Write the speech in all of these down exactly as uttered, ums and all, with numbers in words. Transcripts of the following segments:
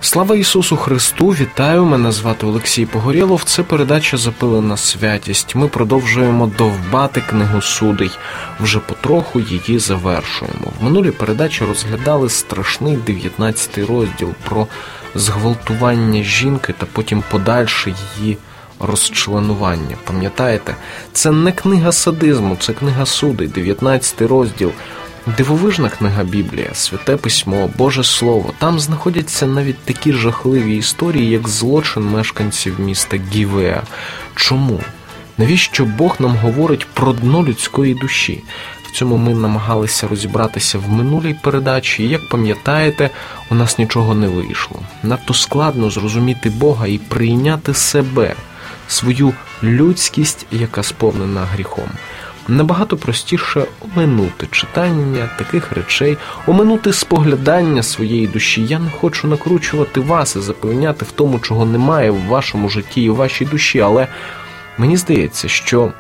Слава Ісусу Христу! Вітаю! Мене звати Олексій Погорєлов. Це передача «Запилена святість». Ми продовжуємо довбати книгу Судей. Вже потроху її завершуємо. В минулій передачі розглядали страшний дев'ятнадцятий розділ про зґвалтування жінки та потім подальше її розчленування. Пам'ятаєте? Це не книга садизму, це книга Судей, дев'ятнадцятий розділ. Дивовижна книга Біблія, Святе Письмо, Боже Слово. Там знаходяться навіть такі жахливі історії, як злочин мешканців міста Гівеа. Чому? Навіщо Бог нам говорить про дно людської душі? В цьому ми намагалися розібратися в минулій передачі, і, як пам'ятаєте, у нас нічого не вийшло. Надто складно зрозуміти Бога і прийняти себе, свою людськість, яка сповнена гріхом. Набагато простіше оминути читання таких речей, оминути споглядання своєї душі. Я не хочу накручувати вас і запевняти в тому, чого немає в вашому житті і в вашій душі, але мені здається, що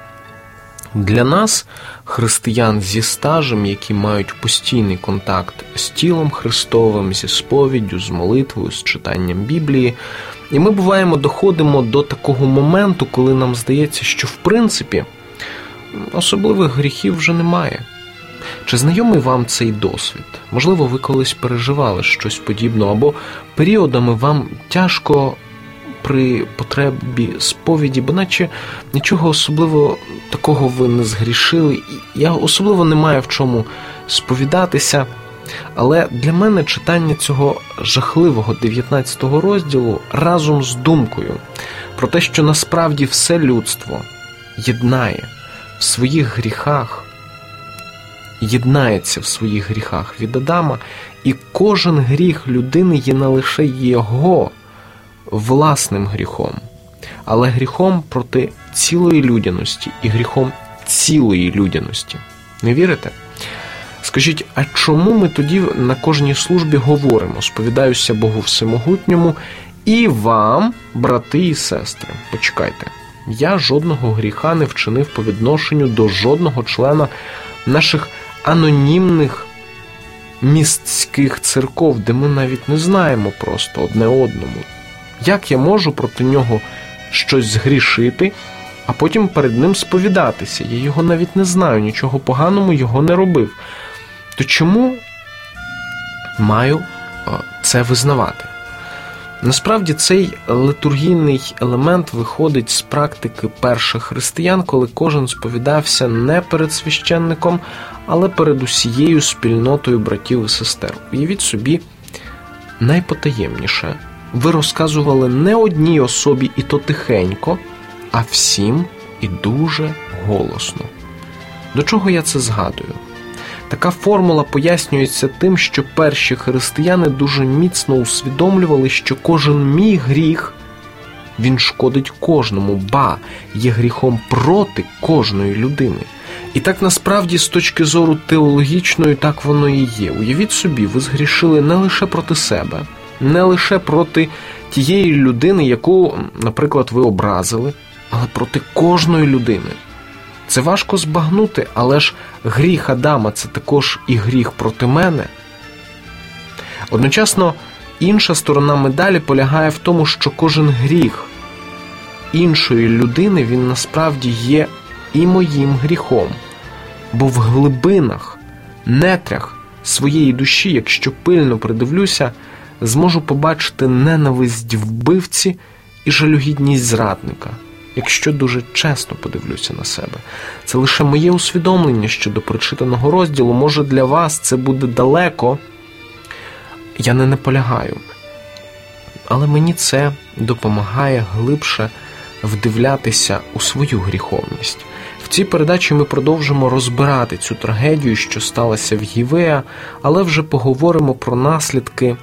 для нас, християн зі стажем, які мають постійний контакт з тілом Христовим, зі сповіддю, з молитвою, з читанням Біблії, і ми, буваємо, доходимо до такого моменту, коли нам здається, що в принципі особливих гріхів вже немає. Чи знайомий вам цей досвід? Можливо, ви колись переживали щось подібне, або періодами вам тяжко при потребі сповіді, бо наче нічого особливо такого ви не згрішили. Я особливо не маю в чому сповідатися, але для мене читання цього жахливого дев'ятнадцятого розділу разом з думкою про те, що насправді все людство єднає в своїх гріхах, єднається в своїх гріхах від Адама, і кожен гріх людини є не лише його власним гріхом, але гріхом проти цілої людяності і гріхом цілої людяності. Не вірите? Скажіть, а чому ми тоді на кожній службі говоримо «Сповідаюся Богу Всемогутньому» і вам, брати і сестри? Почекайте. Я жодного гріха не вчинив по відношенню до жодного члена наших анонімних містських церков, де ми навіть не знаємо просто одне одному. Як я можу проти нього щось згрішити, а потім перед ним сповідатися? Я його навіть не знаю, нічого поганого його не робив. То чому маю це визнавати? Насправді, цей литургійний елемент виходить з практики перших християн, коли кожен сповідався не перед священником, але перед усією спільнотою братів і сестер. Уявіть собі, найпотаємніше. Ви розказували не одній особі і то тихенько, а всім і дуже голосно. До чого я це згадую? Така формула пояснюється тим, що перші християни дуже міцно усвідомлювали, що кожен мій гріх, він шкодить кожному, ба, є гріхом проти кожної людини. І так насправді з точки зору теологічної так воно і є. Уявіть собі, ви згрішили не лише проти себе, не лише проти тієї людини, яку, наприклад, ви образили, але проти кожної людини. Це важко збагнути, але ж гріх Адама – це також і гріх проти мене. Одночасно, інша сторона медалі полягає в тому, що кожен гріх іншої людини, він насправді є і моїм гріхом. Бо в глибинах, нетрях своєї душі, якщо пильно придивлюся, зможу побачити ненависть вбивці і жалюгідність зрадника. Якщо дуже чесно подивлюся на себе. Це лише моє усвідомлення щодо прочитаного розділу. Може, для вас це буде далеко. Я не наполягаю. Але мені це допомагає глибше вдивлятися у свою гріховність. В цій передачі ми продовжимо розбирати цю трагедію, що сталася в Гівеа, але вже поговоримо про наслідки,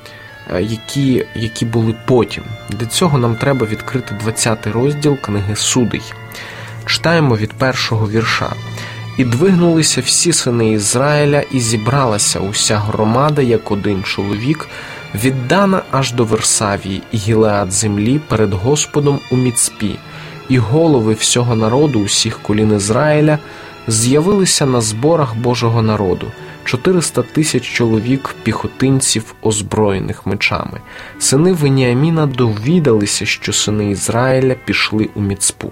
які, які були потім. Для цього нам треба відкрити двадцятий розділ книги Судей. Читаємо від першого вірша. «І двигнулися всі сини Ізраїля, і зібралася уся громада, як один чоловік, від Дана аж до Версавії і Гілеад землі перед Господом у Міцпі, і голови всього народу, усіх колін Ізраїля, з'явилися на зборах Божого народу, чотириста тисяч чоловік піхотинців, озброєних мечами. Сини Веніаміна довідалися, що сини Ізраїля пішли у Міцпу.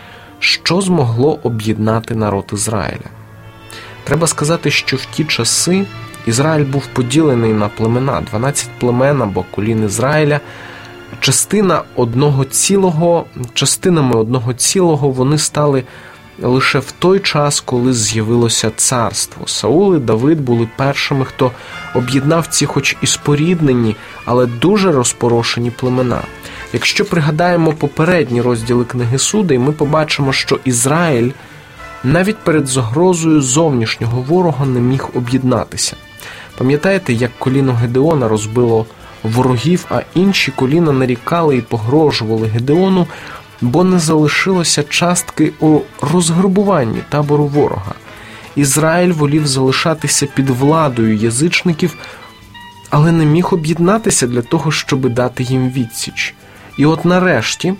Що змогло об'єднати народ Ізраїля? Треба сказати, що в ті часи Ізраїль був поділений на племена, дванадцять племен або колін Ізраїля. Частина одного цілого, частинами одного цілого вони стали лише в той час, коли з'явилося царство. Саул і Давид були першими, хто об'єднав ці хоч і споріднені, але дуже розпорошені племена. Якщо пригадаємо попередні розділи книги Судей, ми побачимо, що Ізраїль навіть перед загрозою зовнішнього ворога не міг об'єднатися. Пам'ятаєте, як коліно Гедеона розбило ворогів, а інші коліна нарікали і погрожували Гедеону, бо не залишилося частки у розграбуванні табору ворога. Ізраїль волів залишатися під владою язичників, але не міг об'єднатися для того, щоб дати їм відсіч. І от нарешті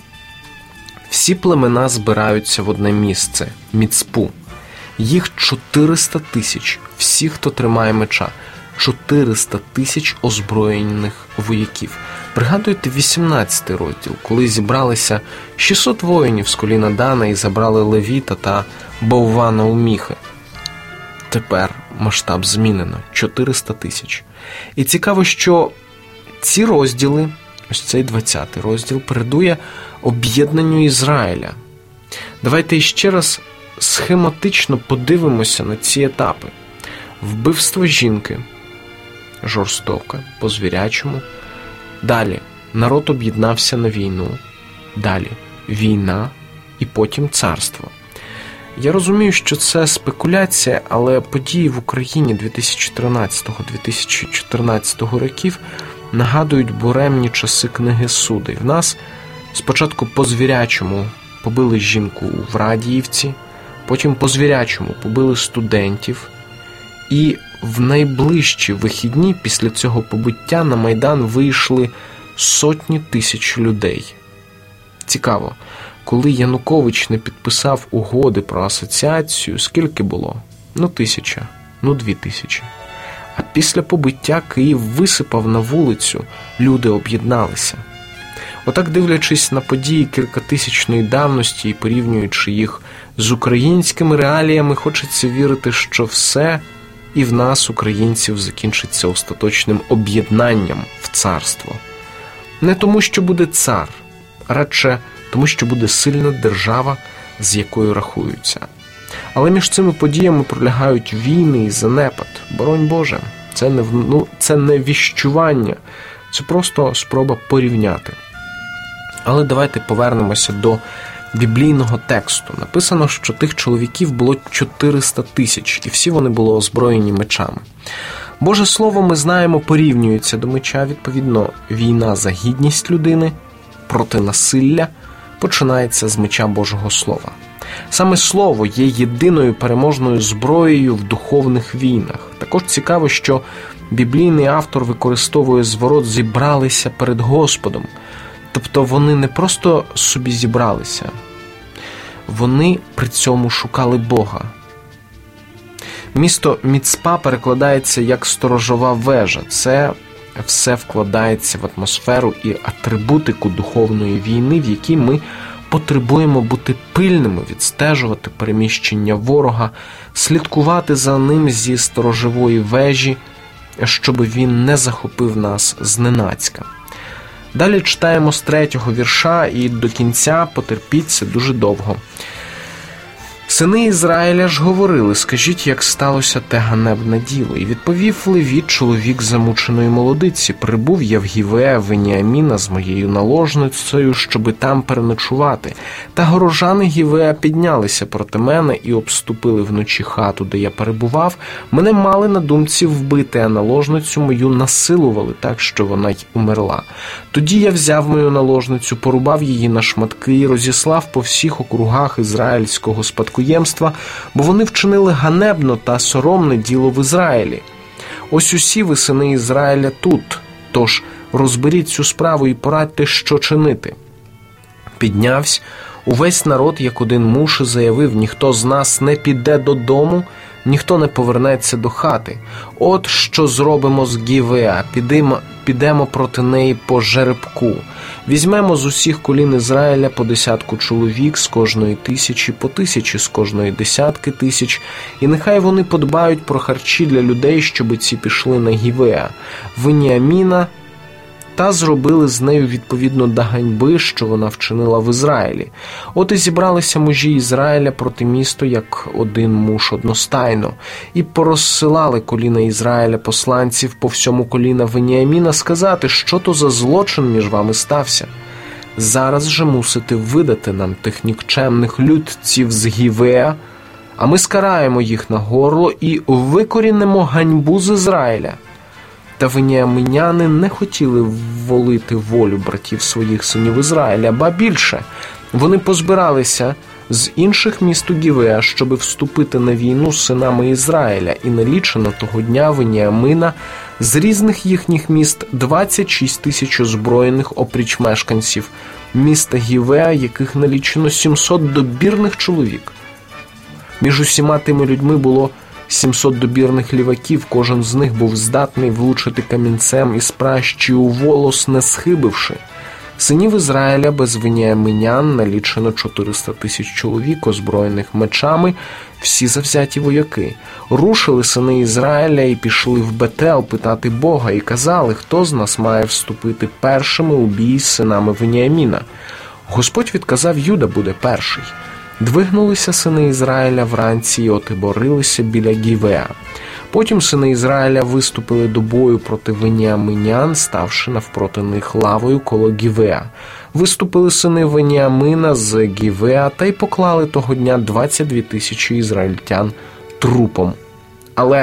всі племена збираються в одне місце – Міцпу. Їх чотириста тисяч, всі, хто тримає меча. чотириста тисяч озброєних вояків. Пригадуйте вісімнадцятий розділ, коли зібралися шістсот воїнів з коліна Дана і забрали Левіта та Боввана у Міхи. Тепер масштаб змінено – чотириста тисяч. І цікаво, що ці розділи, ось цей двадцятий розділ, передує об'єднанню Ізраїля. Давайте іще раз схематично подивимося на ці етапи. Вбивство жінки, жорстоке, по-звірячому. Далі народ об'єднався на війну. Далі війна і потім царство. Я розумію, що це спекуляція, але події в Україні дві тисячі тринадцятого - дві тисячі чотирнадцятого років нагадують буремні часи книги Судей. В нас спочатку по-звірячому побили жінку в Радіївці, потім по-звірячому побили студентів, і в найближчі вихідні після цього побиття на Майдан вийшли сотні тисяч людей. Цікаво, коли Янукович не підписав угоди про асоціацію, скільки було? Ну тисяча, ну дві тисячі. А після побиття Київ висипав на вулицю, люди об'єдналися. Отак, дивлячись на події кількатисячної давності і порівнюючи їх з українськими реаліями, хочеться вірити, що все і в нас, українців, закінчиться остаточним об'єднанням в царство. Не тому, що буде цар, а радше тому, що буде сильна держава, з якою рахуються. Але між цими подіями пролягають війни і занепад. Боронь Боже, це не, ну, це не віщування, це просто спроба порівняти. Але давайте повернемося до біблійного тексту. Написано, що тих чоловіків було чотириста тисяч, і всі вони були озброєні мечами. Боже Слово, ми знаємо, порівнюється до меча. Відповідно, війна за гідність людини проти насилля починається з меча Божого Слова. Саме Слово є єдиною переможною зброєю в духовних війнах. Також цікаво, що біблійний автор використовує зворот «зібралися перед Господом». Тобто вони не просто собі зібралися, вони при цьому шукали Бога. Місто Міцпа перекладається як «сторожова вежа». Це все вкладається в атмосферу і атрибутику духовної війни, в якій ми потребуємо бути пильними, відстежувати переміщення ворога, слідкувати за ним зі сторожової вежі, щоб він не захопив нас зненацька. Далі читаємо з третього вірша і до кінця, потерпіть, це дуже довго. Сини Ізраїля ж говорили, скажіть, як сталося те ганебне діло. І відповів Левіт, чоловік замученої молодиці, прибув я в Гівеа Веніаміна з моєю наложницею, щоби там переночувати. Та горожани Гівеа піднялися проти мене і обступили вночі хату, де я перебував. Мене мали на думці вбити, а наложницю мою насилували так, що вона й умерла. Тоді я взяв мою наложницю, порубав її на шматки і розіслав по всіх округах ізраїльського спадкоємства, бо вони вчинили ганебно та соромне діло в Ізраїлі. Ось усі ви, сини Ізраїля, тут, тож розберіть цю справу і порадьте, що чинити. Піднявсь увесь народ, як один муж, і заявив, ніхто з нас не піде додому, ніхто не повернеться до хати. От що зробимо з Гівеа, підемо, підемо проти неї по жеребку. Візьмемо з усіх колін Ізраїля по десятку чоловік з кожної тисячі, по тисячі з кожної десятки тисяч, і нехай вони подбають про харчі для людей, щоби ці пішли на Гівеа, Веніаміна, та зробили з нею відповідно до ганьби, що вона вчинила в Ізраїлі. От і зібралися мужі Ізраїля проти міста, як один муж одностайно, і порозсилали коліна Ізраїля посланців по всьому коліна Веніаміна сказати, що то за злочин між вами стався. Зараз же мусите видати нам тих нікчемних людців з Гівеа, а ми скараємо їх на горло і викорінимо ганьбу з Ізраїля. Та веніаминяни не хотіли волити волю братів своїх синів Ізраїля, ба більше, вони позбиралися з інших міст у Гівеа, щоби вступити на війну з синами Ізраїля, і налічено того дня Веніамина з різних їхніх міст двадцять шість тисяч озброєних опріч мешканців міста Гівеа, яких налічено сімсот добірних чоловік. Між усіма тими людьми було сімсот добірних ліваків, кожен з них був здатний влучити камінцем із пращі у волос, не схибивши. Синів Ізраїля без веніаминян налічено чотириста тисяч чоловік, озброєних мечами, всі завзяті вояки. Рушили сини Ізраїля і пішли в Бетел питати Бога, і казали, хто з нас має вступити першими у бій з синами Веніаміна. Господь відказав, Юда буде перший. Двигнулися сини Ізраїля вранці і отиборилися біля Гівеа. Потім сини Ізраїля виступили до бою проти веніаминян, ставши навпроти них лавою коло Гівеа. Виступили сини Веніамина з Гівеа та й поклали того дня двадцять дві тисячі ізраїльтян трупом. Але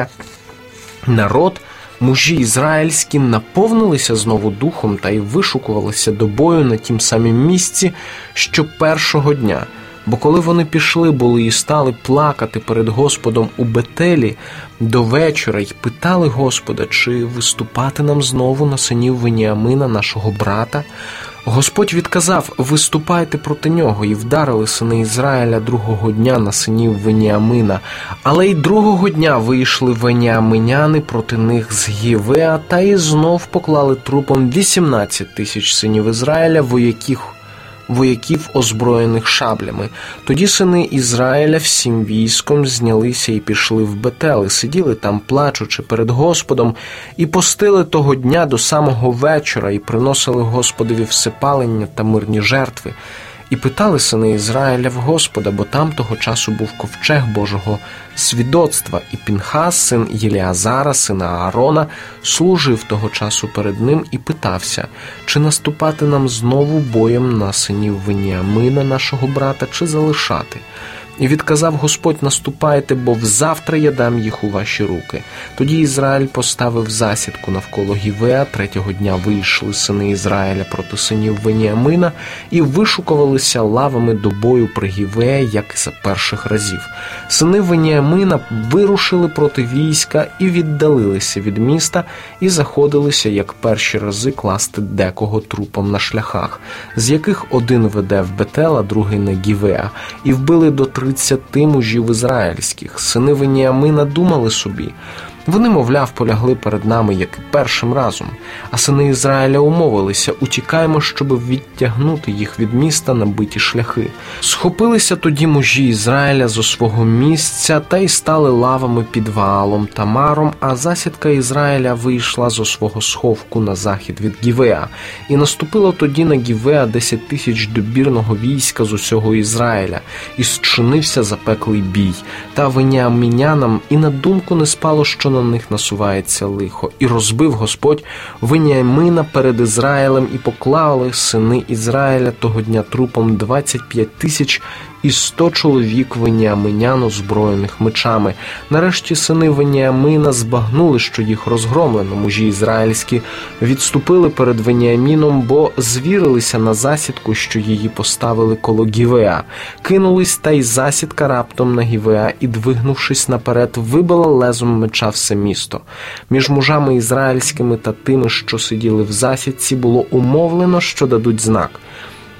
народ, мужі ізраїльські, наповнилися знову духом та й вишукувалися до бою на тім самім місці, що першого дня. Бо коли вони пішли були і стали плакати перед Господом у Бетелі до вечора й питали Господа, чи виступати нам знову на синів Веніамина, нашого брата, Господь відказав, виступайте проти нього, і вдарили сини Ізраїля другого дня на синів Веніамина. Але й другого дня вийшли веніаминяни проти них з Гівеа та й знов поклали трупом вісімнадцять тисяч синів Ізраїля, вояків вояків, озброєних шаблями. Тоді сини Ізраїля всім військом знялися і пішли в Бетел, і сиділи там, плачучи перед Господом, і постили того дня до самого вечора, і приносили Господові всепалення та мирні жертви. І питали сини Ізраїля в Господа, бо там того часу був ковчег Божого свідоцтва, і Пінхас, син Єліазара, сина Аарона, служив того часу перед ним і питався, чи наступати нам знову боєм на синів Веніамина, нашого брата, чи залишати. І відказав Господь, наступайте, бо взавтра я дам їх у ваші руки. Тоді Ізраїль поставив засідку навколо Гівеа, третього дня вийшли сини Ізраїля проти синів Веніамина і вишукувалися лавами до бою при Гівеа, як і за перших разів. Сини Веніамина вирушили проти війська і віддалилися від міста, і заходилися, як перші рази, класти декого трупом на шляхах, з яких один веде в Бетел, а другий на Гівеа, і вбили до тридцяти мужів ізраїльських. Сини Веніамина думали собі, вони, мовляв, полягли перед нами, як і першим разом. А сини Ізраїля умовилися, утікаємо, щоб відтягнути їх від міста на биті шляхи. Схопилися тоді мужі Ізраїля зо свого місця та й стали лавами під Ваалом Тамаром, а засідка Ізраїля вийшла зо свого сховку на захід від Гівеа. І наступило тоді на Гівеа десять тисяч добірного війська з усього Ізраїля, і зчинився запеклий бій. Та веніаминянам і на думку не спало, що на них насувається лихо. І розбив Господь Веніамина перед Ізраїлем, і поклали сини Ізраїля того дня трупом двадцять п'ять тисяч і сто чоловік веніаминян, озброєних мечами. Нарешті сини Веніамина збагнули, що їх розгромлено. Мужі ізраїльські відступили перед Веніаміном, бо звірилися на засідку, що її поставили коло Гівеа. Кинулись, та й засідка раптом на Гівеа, і, двигнувшись наперед, вибила лезом меча все місто. Між мужами ізраїльськими та тими, що сиділи в засідці, було умовлено, що дадуть знак.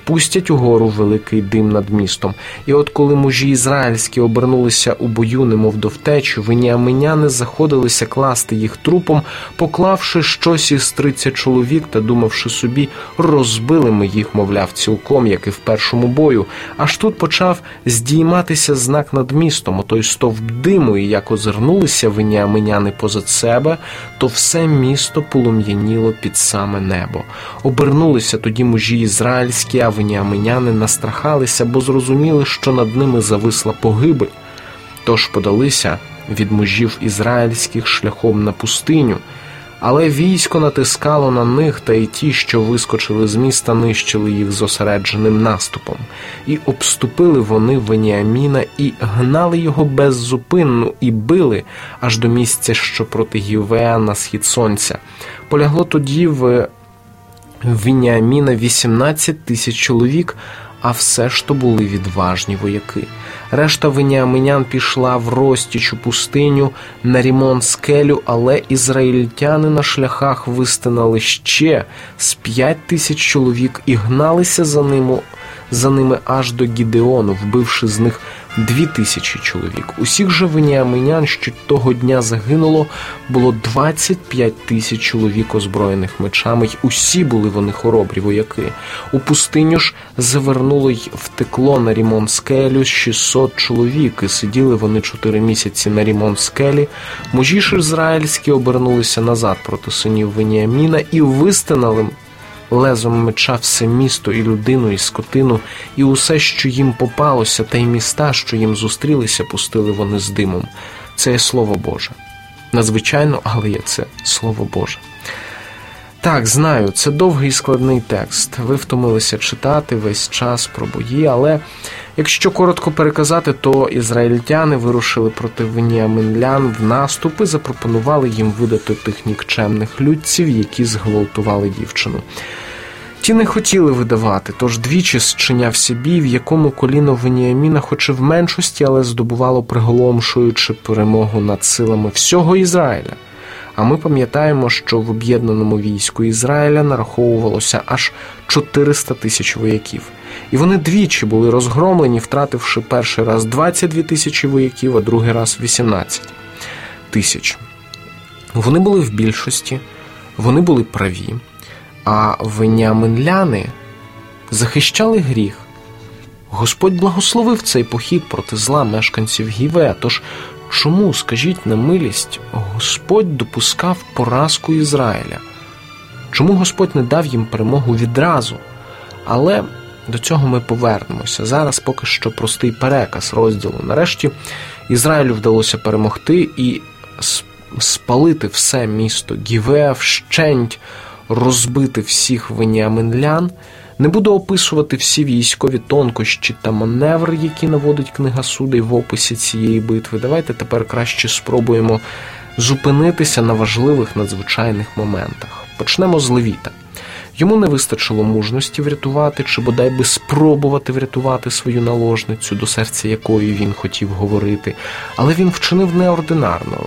спустять угору великий дим над містом. І от коли мужі ізраїльські обернулися у бою, немов до втечі, веніаминяни заходилися класти їх трупом, поклавши щось із тридцять чоловік та думавши собі, розбили ми їх, мовляв, цілком, як і в першому бою. Аж тут почав здійматися знак над містом, отой стовп диму, і як озирнулися веніаминяни позад себе, то все місто полум'яніло під саме небо. Обернулися тоді мужі ізраїльські, а веніаминяни настрахалися, бо зрозуміли, що над ними зависла погибель. Тож подалися від мужів ізраїльських шляхом на пустиню. Але військо натискало на них, та й ті, що вискочили з міста, нищили їх зосередженим наступом. І обступили вони Веніаміна, і гнали його беззупинно, і били, аж до місця, що проти Гівеа на схід сонця. Полягло тоді в Веніаміна вісімнадцять тисяч чоловік, а все ж то були відважні вояки. Решта веніаминян пішла в розтіч у пустиню на Рімон-скелю, але ізраїльтяни на шляхах вистинали ще з п'ять тисяч чоловік і гналися за ними, за ними аж до Гідеону, вбивши з них дві тисячі чоловік. Усіх же веніаминян, що того дня загинуло, було двадцять п'ять тисяч чоловік, озброєних мечами, й усі були вони хоробрі вояки. У пустиню ж завернуло й втекло на Рімон-скелю шістсот чоловік, і сиділи вони чотири місяці на Рімон-скелі. Мужі ж ізраїльські обернулися назад проти синів Веніаміна і вистинали лезом меча все місто, і людину, і скотину, і усе, що їм попалося, та й міста, що їм зустрілися, пустили вони з димом. Це є Слово Боже. Надзвичайно, але є це Слово Боже. Так, знаю, це довгий і складний текст. Ви втомилися читати весь час про бої, але якщо коротко переказати, то ізраїльтяни вирушили проти веніаминян в наступ і запропонували їм видати тих нікчемних людців, які зґвалтували дівчину. Ті не хотіли видавати, тож двічі зчинявся бій, в якому коліно Веніаміна, хоч і в меншості, але здобувало приголомшуючи перемогу над силами всього Ізраїля. А ми пам'ятаємо, що в об'єднаному війську Ізраїля нараховувалося аж чотириста тисяч вояків. І вони двічі були розгромлені, втративши перший раз двадцять дві тисячі вояків, а другий раз вісімнадцять тисяч. Вони були в більшості, вони були праві, а веніаминяни захищали гріх. Господь благословив цей похід проти зла мешканців Гівеа, тож чому, скажіть на милість, Господь допускав поразку Ізраїля? Чому Господь не дав їм перемогу відразу? Але до цього ми повернемося. Зараз поки що простий переказ розділу. Нарешті Ізраїлю вдалося перемогти і спалити все місто Гівеа вщент, розбити всіх веніаминян. Не буду описувати всі військові тонкощі та маневри, які наводить книга Судей в описі цієї битви. Давайте тепер краще спробуємо зупинитися на важливих надзвичайних моментах. Почнемо з Левіта. Йому не вистачило мужності врятувати, чи бодай би спробувати врятувати свою наложницю, до серця якої він хотів говорити, але він вчинив неординарно.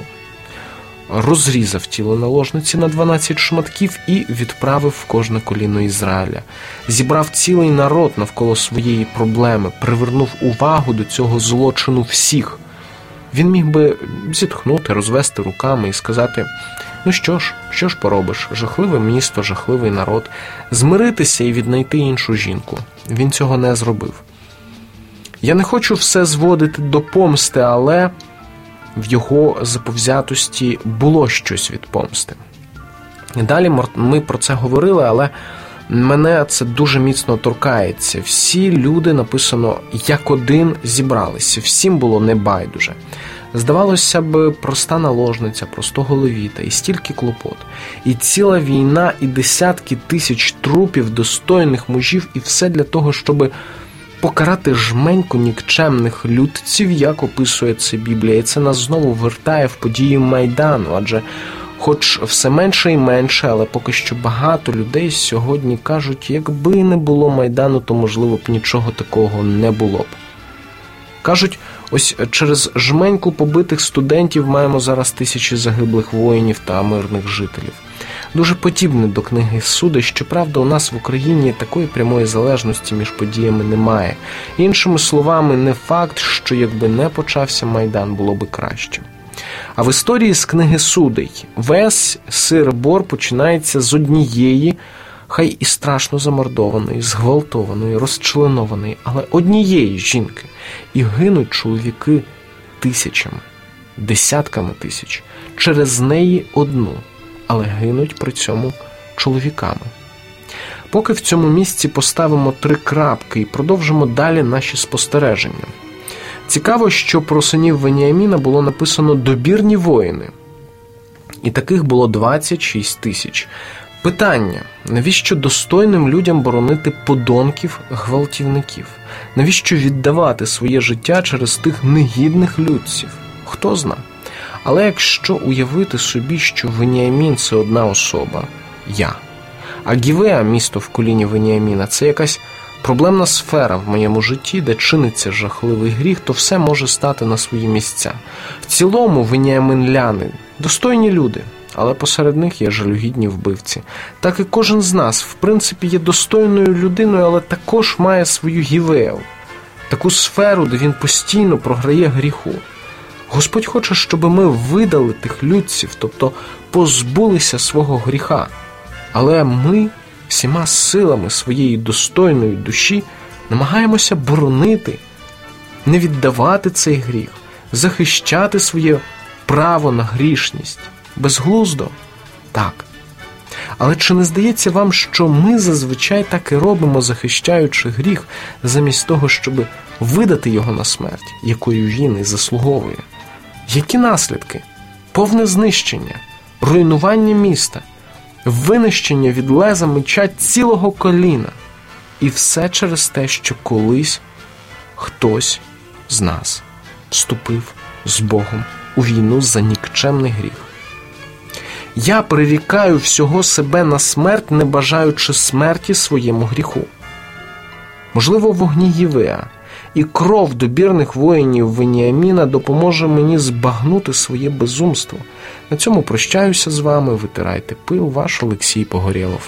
Розрізав тіло наложниці на дванадцять шматків і відправив в кожне коліно Ізраїля. Зібрав цілий народ навколо своєї проблеми, привернув увагу до цього злочину всіх. Він міг би зітхнути, розвести руками і сказати: ну що ж, що ж поробиш, жахливе місто, жахливий народ, змиритися і віднайти іншу жінку. Він цього не зробив. Я не хочу все зводити до помсти, але в його заповзятості було щось від помсти. Далі ми про це говорили, але мене це дуже міцно торкається. Всі люди, написано, як один зібралися, всім було небайдуже. Здавалося б, проста наложниця, простого левіта, і стільки клопот, і ціла війна, і десятки тисяч трупів, достойних мужів, і все для того, щоб покарати жменьку нікчемних людців, як описує це Біблія. І це нас знову вертає в події Майдану, адже хоч все менше і менше, але поки що багато людей сьогодні кажуть, якби не було Майдану, то, можливо, б нічого такого не було б. Кажуть, ось через жменьку побитих студентів маємо зараз тисячі загиблих воїнів та мирних жителів. дуже подібне до книги Судей. Щоправда, у нас в Україні такої прямої залежності між подіями немає. Іншими словами, не факт, що якби не почався Майдан, було би краще. А в історії з книги Судей весь сир-бор починається з однієї, хай і страшно замордованої, зґвалтованої, розчленованої, але однієї жінки. І гинуть чоловіки тисячами, десятками тисяч. Через неї одну, але гинуть при цьому чоловіками. Поки в цьому місці поставимо три крапки і продовжимо далі наші спостереження. Цікаво, що про синів Веніаміна було написано «добірні воїни». І таких було двадцять шість тисяч. Питання, навіщо достойним людям боронити подонків, гвалтівників? Навіщо віддавати своє життя через тих негідних людців? Хто зна? Але якщо уявити собі, що Веніамін – це одна особа – я, а Гівеа, місто в коліні Веніаміна – це якась проблемна сфера в моєму житті, де чиниться жахливий гріх, то все може стати на свої місця. В цілому веніамінляни – достойні люди, але посеред них є жалюгідні вбивці. Так і кожен з нас, в принципі, є достойною людиною, але також має свою Гівеу, таку сферу, де він постійно програє гріху. Господь хоче, щоб ми видали тих людців, тобто позбулися свого гріха. Але ми всіма силами своєї достойної душі намагаємося боронити, не віддавати цей гріх, захищати своє право на грішність. Безглуздо? Так. Але чи не здається вам, що ми зазвичай так і робимо, захищаючи гріх, замість того, щоб видати його на смерть, якою він і заслуговує? Які наслідки? Повне знищення, руйнування міста, винищення від леза меча цілого коліна. І все через те, що колись хтось з нас вступив з Богом у війну за нікчемний гріх. Я прирікаю всього себе на смерть, не бажаючи смерті своєму гріху. Можливо, в вогні Гівеа і кров добірних воїнів Веніаміна допоможе мені збагнути своє безумство. На цьому прощаюся з вами. Витирайте пил. Ваш Олексій Погорєлов.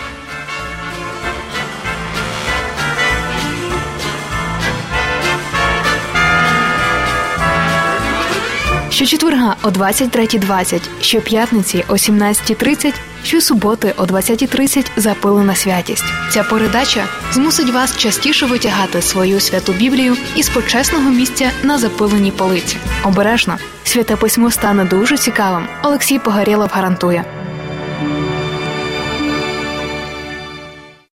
Щочетверга о двадцять третя двадцять, щоп'ятниці о сімнадцята тридцять, щосуботи о двадцята тридцять «Запилена святість». Ця передача змусить вас частіше витягати свою святу Біблію із почесного місця на запиленій полиці. Обережно, святе письмо стане дуже цікавим. Олексій Погорєлов гарантує.